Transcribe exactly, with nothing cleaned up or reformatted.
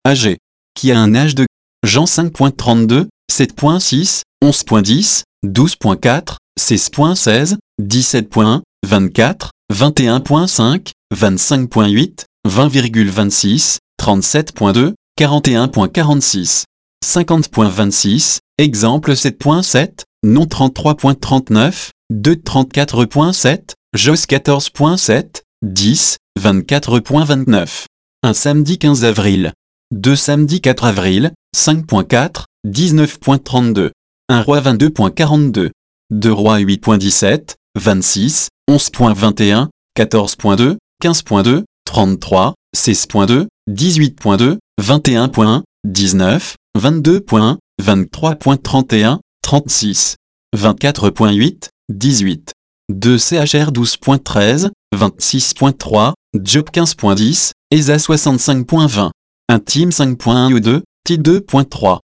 âgé. Qui a un âge de Jean cinq point trente-deux, sept point six, onze point dix, douze point quatre, seize point seize, dix-sept point un, vingt-quatre, vingt et un point cinq, vingt-cinq point huit, vingt virgule vingt-six, trente-sept point deux, quarante et un point quarante-six, cinquante point vingt-six, exemple sept point sept, non trente-trois point trente-neuf, deux trente-quatre point sept, Jos quatorze point sept, dix, vingt-quatre point vingt-neuf. Un samedi quinze avril. deux samedi quatre avril, cinq point quatre, dix-neuf point trente-deux. Un roi vingt-deux point quarante-deux. deux rois huit point dix-sept, vingt-six, onze point vingt et un, quatorze point deux, quinze point deux, trente-trois, seize point deux, dix-huit point deux, vingt et un point un, dix-neuf, vingt-deux point un, vingt-trois point trente et un, trente-six, vingt-quatre point huit, dix-huit. deux C H R douze point treize, vingt-six point trois, Job quinze point dix, Esa soixante-cinq point vingt. Intime cinq point un ou deux, T deux point trois.